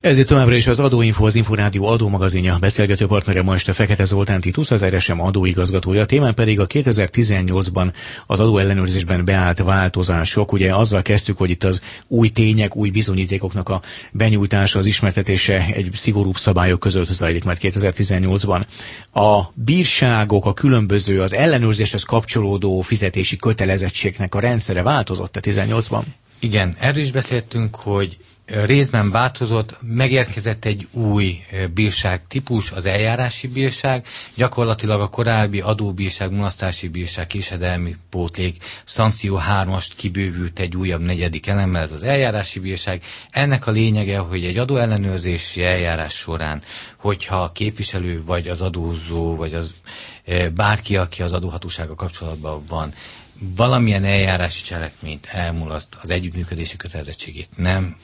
Ez itt továbbra is az Adóinfo, az Inforádió adómagazinja, beszélgető partnere ma este Fekete Zoltán Titus, az RSM adóigazgatója. A témán pedig a 2018-ban az adóellenőrzésben beállt változások. Ugye azzal kezdtük, hogy itt az új tények, új bizonyítékoknak a benyújtása, az ismertetése egy szigorúbb szabályok között zajlik majd 2018-ban. A bírságok, a különböző, az ellenőrzéshez kapcsolódó fizetési kötelezettségnek a rendszere változott a 18-ban? Igen, erről is beszéltünk, hogy részben változott, megérkezett egy új bírságtípus, az eljárási bírság, gyakorlatilag a korábbi adóbírság, mulasztási bírság, késedelmi pótlék, szankció 3-ast kibővült egy újabb 4. elemmel, ez az eljárási bírság. Ennek a lényege, hogy egy adóellenőrzési eljárás során, hogyha a képviselő, vagy az adózó, vagy az bárki, aki az adóhatósággal kapcsolatban van, valamilyen eljárási cselekményt elmulaszt, az együttműködési kötelezettségét nem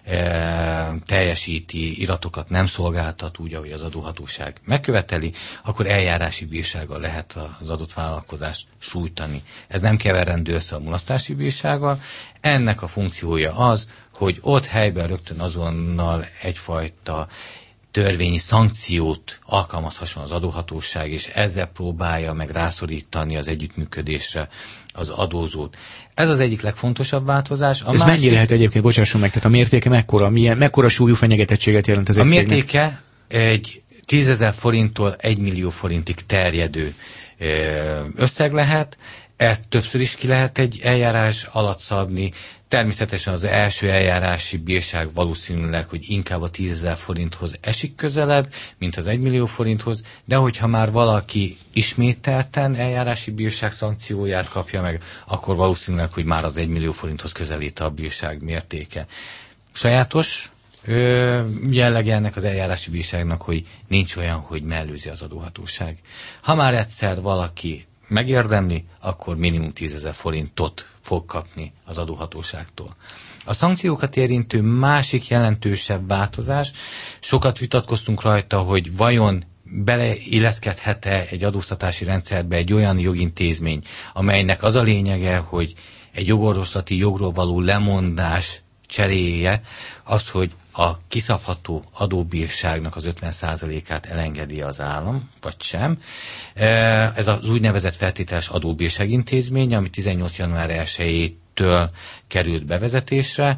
teljesíti, iratokat nem szolgáltat úgy, ahogy az adóhatóság megköveteli, akkor eljárási bírsággal lehet az adott vállalkozást sújtani. Ez nem keverendő össze a mulasztási bírsággal. Ennek a funkciója az, hogy ott helyben rögtön azonnal egyfajta törvényi szankciót alkalmazhasson az adóhatóság, és ezzel próbálja meg rászorítani az együttműködésre az adózót. Ez az egyik legfontosabb változás. Ez mennyi lehet egyébként, bocsásson meg, tehát a mértéke mekkora súlyú fenyegetettséget jelent az egységnek? A mértéke egy 10 000 forinttól 1 millió forintig terjedő összeg lehet, ezt többször is ki lehet egy eljárás alatt szabni. Természetesen az első eljárási bírság valószínűleg, hogy inkább a 10 000 forinthoz esik közelebb, mint az 1 millió forinthoz, de hogyha már valaki ismételten eljárási bírság szankcióját kapja meg, akkor valószínűleg, hogy már az 1 millió forinthoz közelít a bírság mértéke. Sajátos jellege ennek az eljárási bírságnak, hogy nincs olyan, hogy mellőzi az adóhatóság. Ha már egyszer valaki megérdemli, akkor minimum 10 000 forintot fog kapni az adóhatóságtól. A szankciókat érintő másik jelentősebb változás, sokat vitatkoztunk rajta, hogy vajon beleilleszkedhet-e egy adóztatási rendszerbe egy olyan jogintézmény, amelynek az a lényege, hogy egy jogorvoslati jogról való lemondás cseréje az, hogy a kiszabható adóbírságnak az 50%-át elengedi az állam, vagy sem. Ez az úgynevezett feltételes adóbírságintézmény, ami 18. január 1-től került bevezetésre.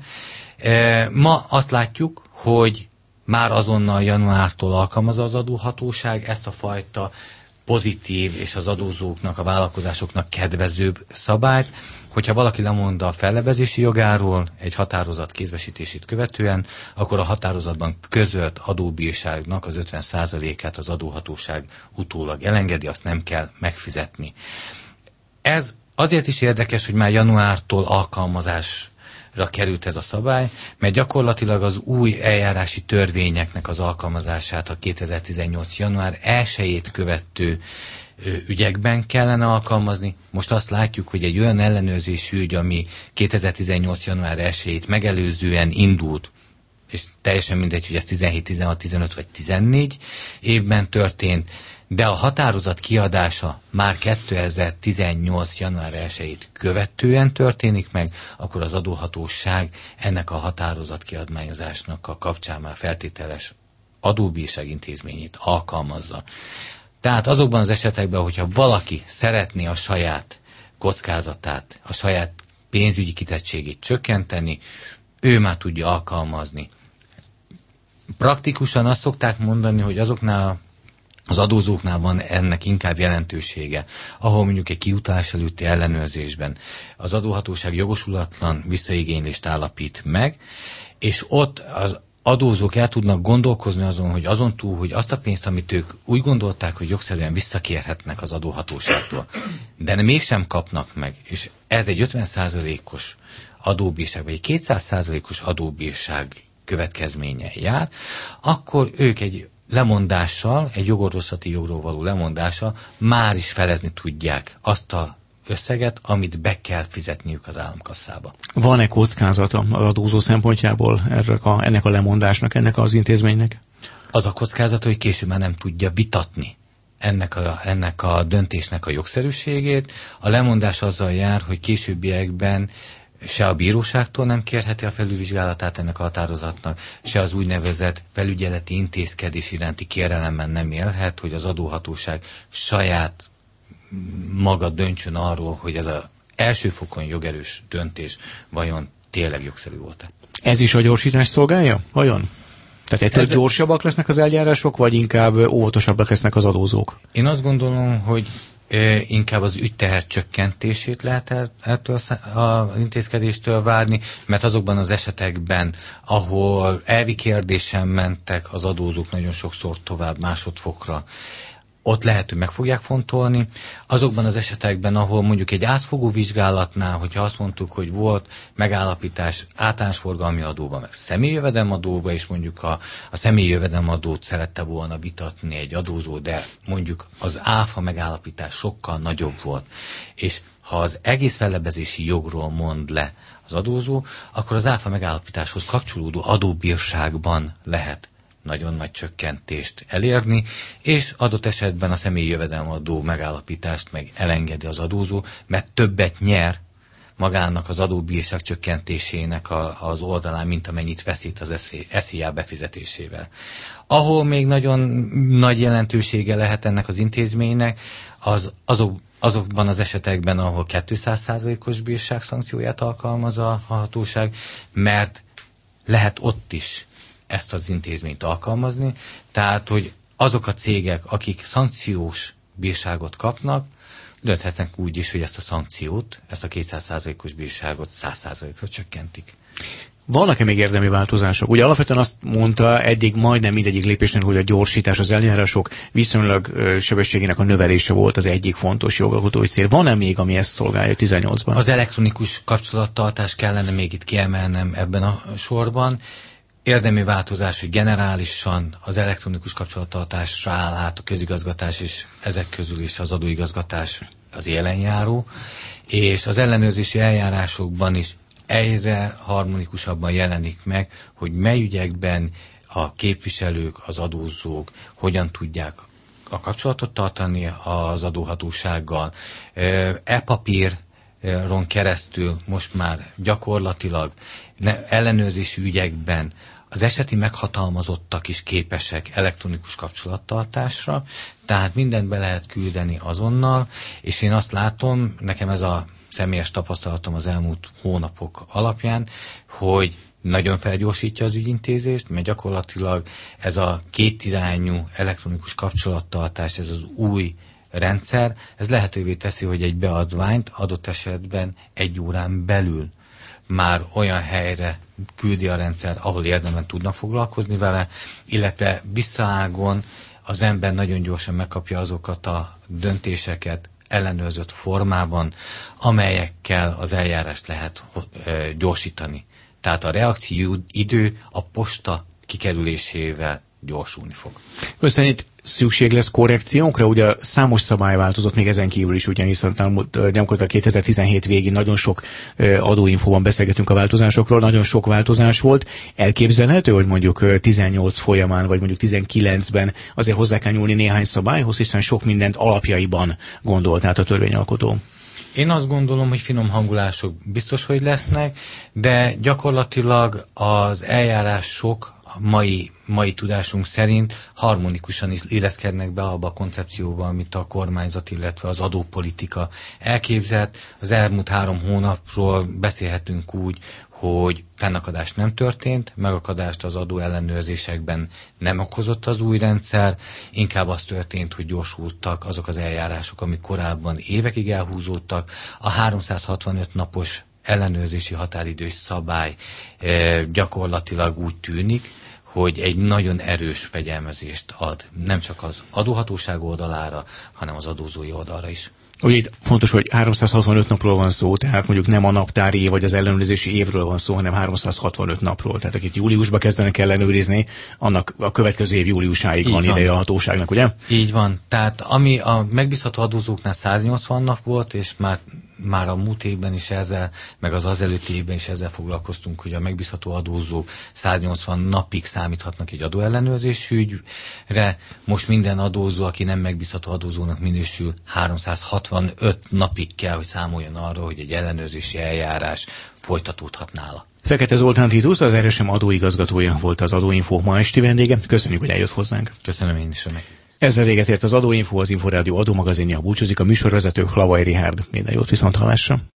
Ma azt látjuk, hogy már azonnal januártól alkalmazza az adóhatóság ezt a fajta pozitív és az adózóknak, a vállalkozásoknak kedvezőbb szabályt, hogyha valaki lemond a fellebezési jogáról egy határozat kézbesítését követően, akkor a határozatban közölt adóbírságnak az 50%-át az adóhatóság utólag elengedi, azt nem kell megfizetni. Ez azért is érdekes, hogy már januártól alkalmazásra került ez a szabály, mert gyakorlatilag az új eljárási törvényeknek az alkalmazását a 2018. január 1-ét követő ügyekben kellene alkalmazni. Most azt látjuk, hogy egy olyan ellenőrzési ügy, ami 2018. január 1-ét megelőzően indult, és teljesen mindegy, hogy ez 17, 16, 15 vagy 14 évben történt, de a határozat kiadása már 2018. január 1-ét követően történik meg, akkor az adóhatóság ennek a határozat kiadmányozásnak a kapcsán már feltételes adóbírság intézményét alkalmazza. Tehát azokban az esetekben, hogyha valaki szeretné a saját kockázatát, a saját pénzügyi kitettségét csökkenteni, ő már tudja alkalmazni. Praktikusan azt szokták mondani, hogy azoknál az adózóknál van ennek inkább jelentősége, ahol mondjuk egy kiutalás előtti ellenőrzésben az adóhatóság jogosulatlan visszaigénylést állapít meg, és ott az adózók el tudnak gondolkozni azon, hogy azon túl, hogy azt a pénzt, amit ők úgy gondolták, hogy jogszerűen visszakérhetnek az adóhatóságtól, de mégsem kapnak meg, és ez egy 50%-os adóbírság, vagy egy 200%-os adóbírság következménye jár, akkor ők egy lemondással, egy jogorvoslati jogról való lemondással már is felezni tudják azt a összeget, amit be kell fizetniük az államkasszába. Van-e kockázata az adózó szempontjából ennek a lemondásnak, ennek az intézménynek? Az a kockázata, hogy később már nem tudja vitatni ennek a döntésnek a jogszerűségét. A lemondás azzal jár, hogy későbbiekben se a bíróságtól nem kérheti a felülvizsgálatát ennek a határozatnak, se az úgynevezett felügyeleti intézkedés iránti kérelemben nem élhet, hogy az adóhatóság saját maga döntsön arról, hogy ez az első fokon jogerős döntés vajon tényleg jogszerű volt-e. Ez is a gyorsítás szolgálja? Vajon? Tehát ettől gyorsabbak lesznek az eljárások, vagy inkább óvatosabbak lesznek az adózók? Én azt gondolom, hogy inkább az ügyteher csökkentését lehet ettől az intézkedéstől várni, mert azokban az esetekben, ahol elvi kérdésen mentek az adózók nagyon sokszor tovább másodfokra, ott lehet, hogy meg fogják fontolni. Azokban az esetekben, ahol mondjuk egy átfogó vizsgálatnál, hogyha azt mondtuk, hogy volt megállapítás általános forgalmi adóban, meg személyi jövedelemadóban, és mondjuk a személyi jövedelemadót szerette volna vitatni egy adózó, de mondjuk az áfa megállapítás sokkal nagyobb volt. És ha az egész fellebezési jogról mond le az adózó, akkor az áfa megállapításhoz kapcsolódó adóbírságban lehet nagyon nagy csökkentést elérni, és adott esetben a személyi jövedelemadó megállapítást meg elengedi az adózó, mert többet nyer magának az adóbírság csökkentésének az oldalán, mint amennyit veszít az SZIA befizetésével. Ahol még nagyon nagy jelentősége lehet ennek az intézménynek, azokban az esetekben, ahol 200%-os bírságszankcióját alkalmaz a hatóság, mert lehet ott is ezt az intézményt alkalmazni, tehát, hogy azok a cégek, akik szankciós bírságot kapnak, dönthetnek úgy is, hogy ezt a szankciót, ezt a 200%-os bírságot 100%-ra csökkentik. Vannak-e még érdemi változások? Ugye alapvetően azt mondta eddig majdnem mindegyik lépésnél, hogy a gyorsítás, az eljárások viszonylag sebességének a növelése volt az egyik fontos jogalkotói cél. Van-e még, ami ezt szolgálja 18-ban? Az elektronikus kapcsolattartás kellene még itt kiemelnem ebben a sorban. Érdemi változás, hogy generálisan az elektronikus kapcsolattartásra áll át a közigazgatás, és ezek közül is az adóigazgatás az élenjáró, és az ellenőrzési eljárásokban is egyre harmonikusabban jelenik meg, hogy mely ügyekben a képviselők, az adózók hogyan tudják a kapcsolatot tartani az adóhatósággal. E-papíron keresztül most már gyakorlatilag ellenőrzési ügyekben az eseti meghatalmazottak is képesek elektronikus kapcsolattartásra, tehát mindent be lehet küldeni azonnal, és én azt látom, nekem ez a személyes tapasztalatom az elmúlt hónapok alapján, hogy nagyon felgyorsítja az ügyintézést, mert gyakorlatilag ez a kétirányú elektronikus kapcsolattartás, ez az új rendszer, ez lehetővé teszi, hogy egy beadványt adott esetben 1 órán belül már olyan helyre küldi a rendszer, ahol érdemben tudna foglalkozni vele, illetve visszaágon az ember nagyon gyorsan megkapja azokat a döntéseket ellenőrzött formában, amelyekkel az eljárást lehet gyorsítani. Tehát a reakció idő a posta kikerülésével gyorsulni fog. Aztán itt szükség lesz korrekciókra, ugye számos szabály változott még ezen kívül is, ugyanis gyakorlatilag 2017 végén nagyon sok adóinfóban beszélgetünk a változásokról, nagyon sok változás volt. Elképzelhető, hogy mondjuk 18 folyamán, vagy mondjuk 19-ben azért hozzá kell nyúlni néhány szabályhoz, hiszen sok mindent alapjaiban gondolt át a törvényalkotó. Én azt gondolom, hogy finom hangulások biztos, hogy lesznek, de gyakorlatilag az eljárások mai tudásunk szerint harmonikusan is illeszkednek be abba a koncepcióba, amit a kormányzat, illetve az adópolitika elképzelt. Az elmúlt 3 hónapról beszélhetünk úgy, hogy fennakadás nem történt, megakadást az adó ellenőrzésekben nem okozott az új rendszer, inkább az történt, hogy gyorsultak azok az eljárások, amik korábban évekig elhúzódtak. A 365 napos ellenőrzési határidős szabály gyakorlatilag úgy tűnik, hogy egy nagyon erős fegyelmezést ad nem csak az adóhatóság oldalára, hanem az adózói oldalra is. Ugye itt fontos, hogy 365 napról van szó, tehát mondjuk nem a naptári év vagy az ellenőrzési évről van szó, hanem 365 napról. Tehát akik júliusban kezdenek ellenőrizni, annak a következő év júliusáig van ideje a hatóságnak, ugye? Így van. Tehát ami a megbízható adózóknál 180 nap volt, és már már a múlt évben is ezzel, meg az előtti évben is ezzel foglalkoztunk, hogy a megbízható adózók 180 napig számíthatnak egy adóellenőrzési ügyre. Most minden adózó, aki nem megbízható adózónak minősül, 365 napig kell, hogy számoljon arra, hogy egy ellenőrzési eljárás folytatódhat nála. Fekete Zoltán Titus, az RSM adóigazgatója volt az Adóinfo ma esti vendége. Köszönjük, hogy eljött hozzánk. Köszönöm én is önnek. Ezzel véget ért az Adóinfo, az Inforádió adómagazinja, búcsúzik a műsorvezető Hlavaj Richárd. Minden jót, viszonthallásra.